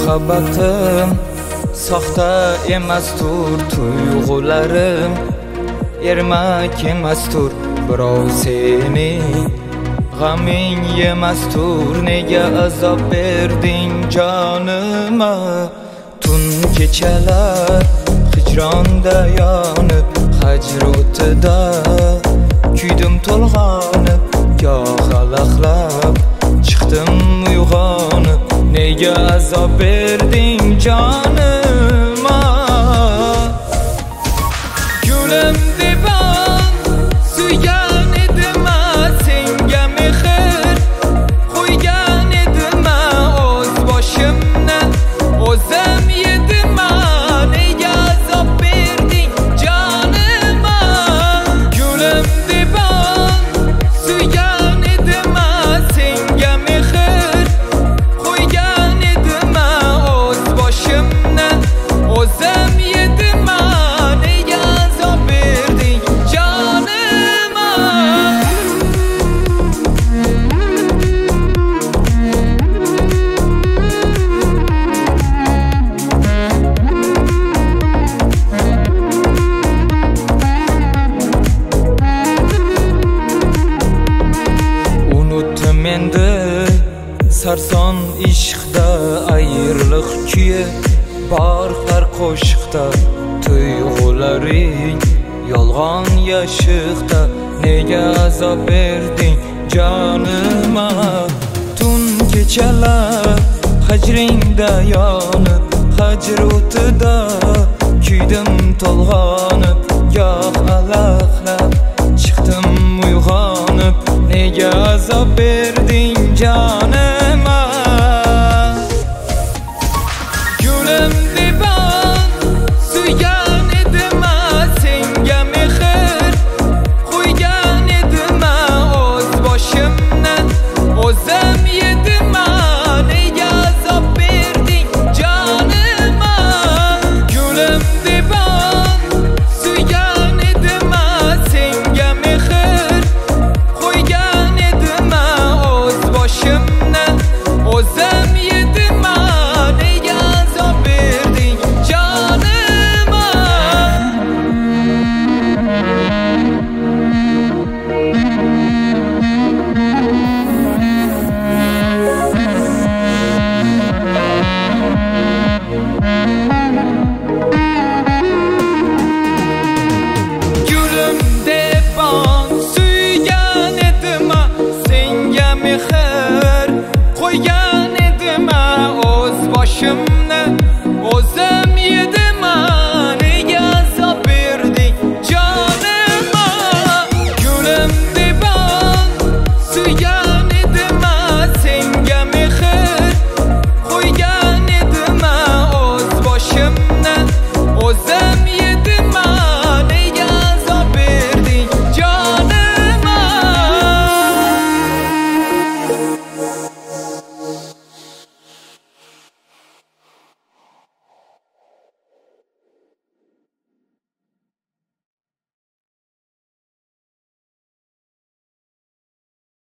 muhabbatim soxta emastur, tuyg'ularim ermak emastur. Birov seni g'aming yemastur, nega azob berding jonima? Tun kechalar hijronda yonib, hajr o'tida kuydim to'lg'onib, goh alaqlab chiqdim uyg'onib, nega azob berding jonima? Gulim deban suygan edim, senga mehr qo'ygan edim, o'z boshimdan o'zim yedim, nega azob berding jonima? Gulim deban suygan edim, senga mehr qo'ygan edim, o'z boshimdan o'zim yedim, nega azob berding jonima? Unutdim endi sarson ishqda ayriliq kuyi, bor har qo'shiqda tuyg'ularing yolg'on yashiqda, nega azob berding jonima? Tun kechalar hajringda yonib, hajr o'tida kuydim to'lg'onib, goh alaqlab chiqdim uyg'onib, nega azob berding jonima? Gulim deban suygan edim, senga mehr qo'ygan edim, o'z boshimdan o'zim yedim, nega azob berding jonima? Gulim deban suygan edim, senga mehr qo'ygan edim, o'z boshimdan o'zim yedim, nega azob berding jonima? Gulim deban suygan edim, senga mehr qo'ygan edim, o'z boshim